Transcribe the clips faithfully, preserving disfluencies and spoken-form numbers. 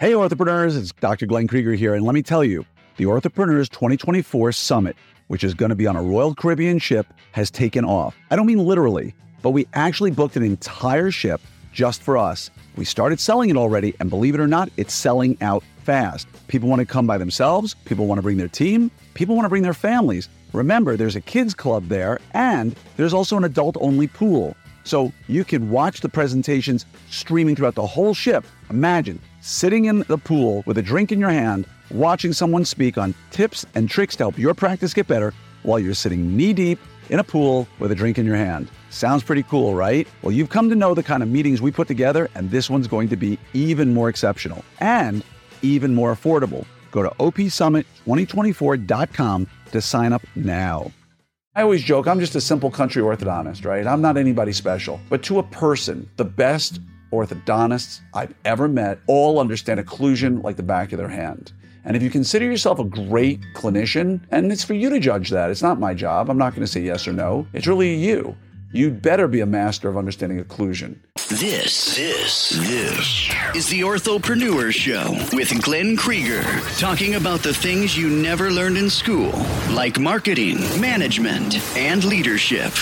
Hey, Orthopreneurs, it's Doctor Glenn Krieger here, and let me tell you, the Orthopreneurs twenty twenty-four Summit, which is going to be on a Royal Caribbean ship, has taken off. I don't mean literally, but we actually booked an entire ship just for us. We started selling it already, and believe it or not, it's selling out fast. People want to come by themselves, people want to bring their team, people want to bring their families. Remember, there's a kids club there, and there's also an adult-only pool. So you can watch the presentations streaming throughout the whole ship. Imagine sitting in the pool with a drink in your hand, watching someone speak on tips and tricks to help your practice get better while you're sitting knee-deep in a pool with a drink in your hand. Sounds pretty cool, right? Well, you've come to know the kind of meetings we put together, and this one's going to be even more exceptional and even more affordable. Go to O P summit twenty twenty-four dot com to sign up now. I always joke, I'm just a simple country orthodontist, right? I'm not anybody special. But to a person, the best orthodontists I've ever met all understand occlusion like the back of their hand. And if you consider yourself a great clinician, and it's for you to judge that, it's not my job, I'm not going to say yes or no, it's really you. You'd better be a master of understanding occlusion. This, this, this is the Orthopreneur Show with Glenn Krieger, talking about the things you never learned in school, like marketing, management, and leadership.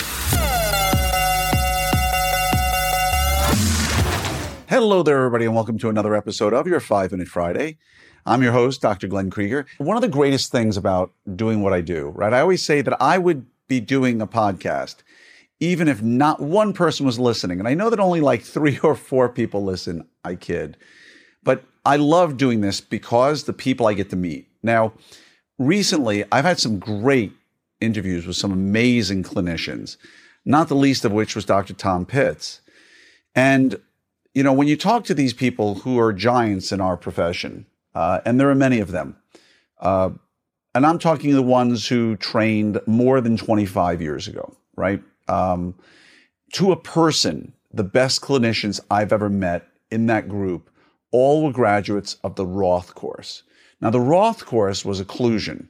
Hello there, everybody, and welcome to another episode of your five minute Friday. I'm your host, Doctor Glenn Krieger. One of the greatest things about doing what I do, right? I always say that I would be doing a podcast even if not one person was listening. And I know that only like three or four people listen. I kid. But I love doing this because the people I get to meet. Now, recently, I've had some great interviews with some amazing clinicians, not the least of which was Doctor Tom Pitts. And, you know, when you talk to these people who are giants in our profession, uh, and there are many of them, uh, and I'm talking the ones who trained more than twenty-five years ago, right? Um, to a person, the best clinicians I've ever met in that group, all were graduates of the Roth course. Now, the Roth course was occlusion,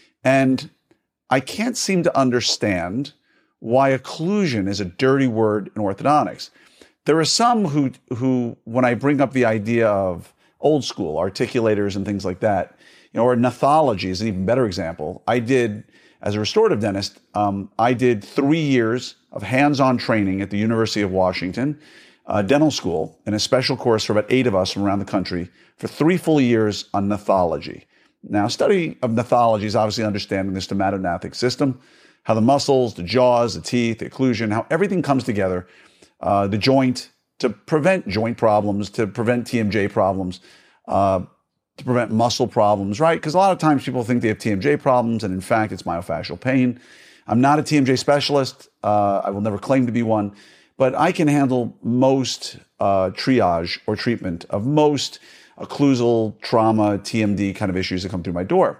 and I can't seem to understand why occlusion is a dirty word in orthodontics. There are some who, who, when I bring up the idea of old school articulators and things like that, you know, or gnathology is an even better example. I did, as a restorative dentist, um, I did three years of hands-on training at the University of Washington uh, dental school in a special course for about eight of us from around the country for three full years on gnathology. Now, study of gnathology is obviously understanding the stomatognathic system, how the muscles, the jaws, the teeth, the occlusion, how everything comes together, uh, the joint, to prevent joint problems, to prevent T M J problems, uh, to prevent muscle problems, right? Because a lot of times people think they have T M J problems, and in fact, it's myofascial pain. I'm not a T M J specialist. Uh, I will never claim to be one, but I can handle most uh, triage or treatment of most occlusal trauma, T M D kind of issues that come through my door.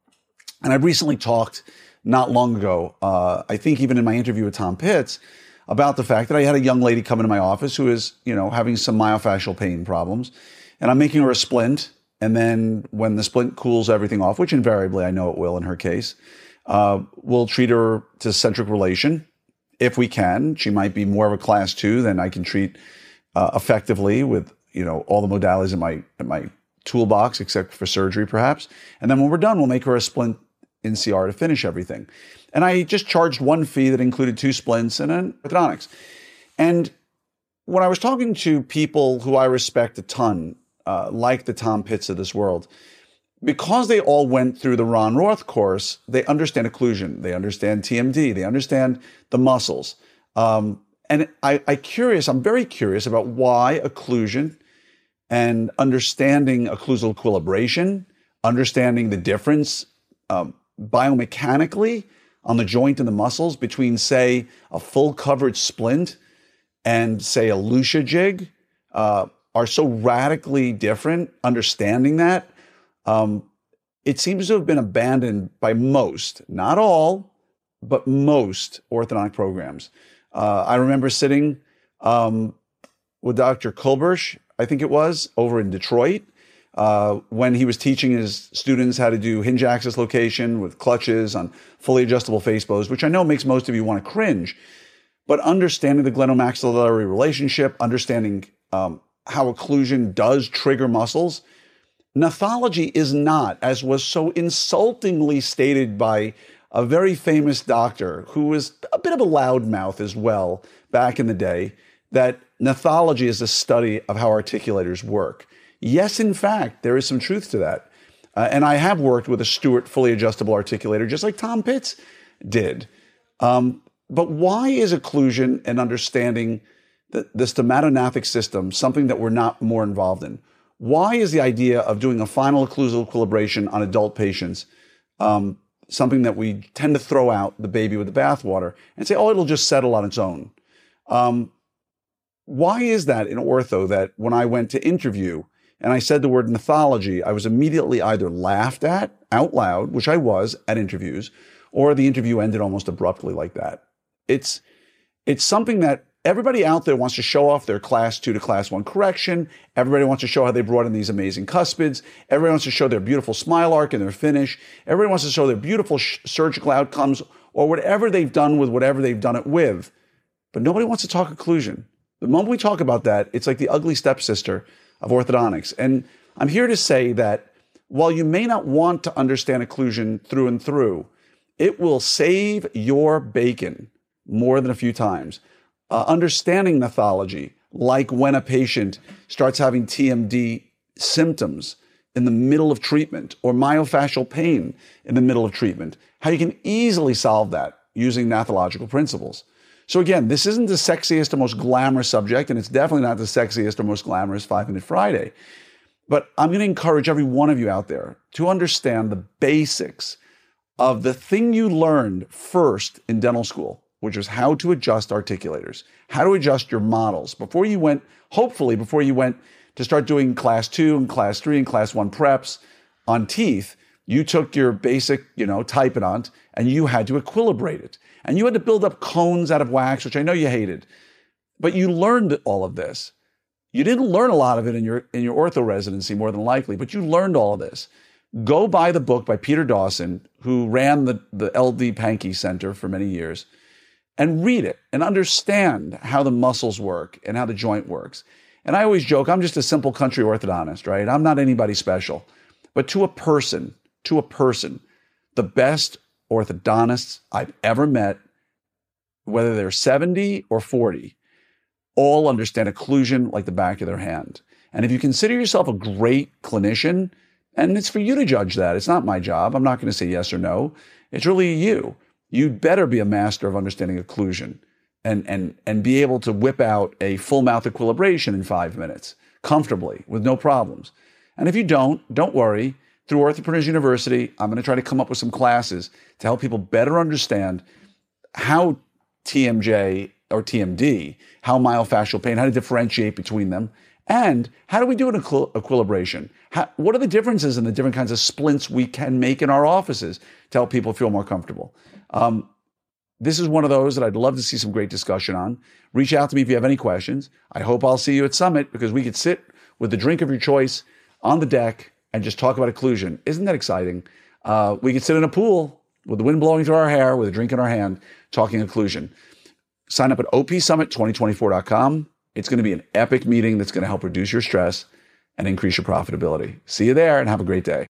And I've recently talked not long ago, uh, I think even in my interview with Tom Pitts, about the fact that I had a young lady come into my office who is, you know, having some myofascial pain problems, and I'm making her a splint. And then when the splint cools everything off, which invariably I know it will in her case, uh, we'll treat her to centric relation if we can. She might be more of a class two than I can treat uh, effectively with, you know, all the modalities in my in my toolbox, except for surgery perhaps. And then when we're done, we'll make her a splint in C R to finish everything. And I just charged one fee that included two splints and an orthodontics. And when I was talking to people who I respect a ton, uh, like the Tom Pitts of this world, because they all went through the Ron Roth course, they understand occlusion, they understand T M D, they understand the muscles. Um, and I, I curious, I'm very curious about why occlusion and understanding occlusal equilibration, understanding the difference um, biomechanically on the joint and the muscles between, say, a full covered splint and, say, a Lucia jig uh, are so radically different. Understanding that, um, it seems to have been abandoned by most, not all, but most orthodontic programs. Uh, I remember sitting um, with Doctor Kulbersh, I think it was, over in Detroit, Uh, when he was teaching his students how to do hinge axis location with clutches on fully adjustable face bows, which I know makes most of you want to cringe, but understanding the glenomaxillary relationship, understanding um, how occlusion does trigger muscles, Gnathology is not, as was so insultingly stated by a very famous doctor who was a bit of a loudmouth as well back in the day, that gnathology is a study of how articulators work. Yes, in fact, there is some truth to that. Uh, and I have worked with a Stewart fully adjustable articulator, just like Tom Pitts did. Um, but why is occlusion and understanding the, the stomatognathic system something that we're not more involved in? Why is the idea of doing a final occlusal equilibration on adult patients um, something that we tend to throw out the baby with the bathwater and say, oh, it'll just settle on its own? Um, why is that in ortho that when I went to interview and I said the word gnathology, I was immediately either laughed at out loud, which I was at interviews, or the interview ended almost abruptly like that? It's, it's something that everybody out there wants to show off their class two to class one correction. Everybody wants to show how they brought in these amazing cuspids. Everybody wants to show their beautiful smile arc and their finish. Everybody wants to show their beautiful sh- surgical outcomes or whatever they've done with whatever they've done it with. But nobody wants to talk occlusion. The moment we talk about that, it's like the ugly stepsister of orthodontics. And I'm here to say that while you may not want to understand occlusion through and through, it will save your bacon more than a few times. Uh, understanding gnathology, like when a patient starts having T M D symptoms in the middle of treatment or myofascial pain in the middle of treatment, how you can easily solve that using gnathological principles. So again, this isn't the sexiest or most glamorous subject, and it's definitely not the sexiest or most glamorous five-Minute Friday. But I'm going to encourage every one of you out there to understand the basics of the thing you learned first in dental school, which was how to adjust articulators, how to adjust your models before you went, hopefully before you went to start doing class two and class three and class one preps on teeth. You took your basic, you know, typodont and you had to equilibrate it. And you had to build up cones out of wax, which I know you hated. But you learned all of this. You didn't learn a lot of it in your in your ortho residency, more than likely, but you learned all of this. Go buy the book by Peter Dawson, who ran the, the L D Pankey Center for many years, and read it and understand how the muscles work and how the joint works. And I always joke, I'm just a simple country orthodontist, right? I'm not anybody special. But to a person, to a person, the best orthodontists I've ever met, whether they're seventy or forty, all understand occlusion like the back of their hand. And if you consider yourself a great clinician, and it's for you to judge that, it's not my job. I'm not going to say yes or no. It's really you. You'd better be a master of understanding occlusion and, and, and be able to whip out a full mouth equilibration in five minutes comfortably with no problems. And if you don't, don't worry. Through Orthopreneurs University, I'm going to try to come up with some classes to help people better understand how T M J or T M D, how myofascial pain, how to differentiate between them, and how do we do an equi- equilibration? How, what are the differences in the different kinds of splints we can make in our offices to help people feel more comfortable? Um, this is one of those that I'd love to see some great discussion on. Reach out to me if you have any questions. I hope I'll see you at Summit because we could sit with the drink of your choice on the deck and just talk about occlusion. Isn't that exciting? Uh, we could sit in a pool with the wind blowing through our hair with a drink in our hand talking occlusion. Sign up at O P summit twenty twenty-four dot com. It's going to be an epic meeting that's going to help reduce your stress and increase your profitability. See you there and have a great day.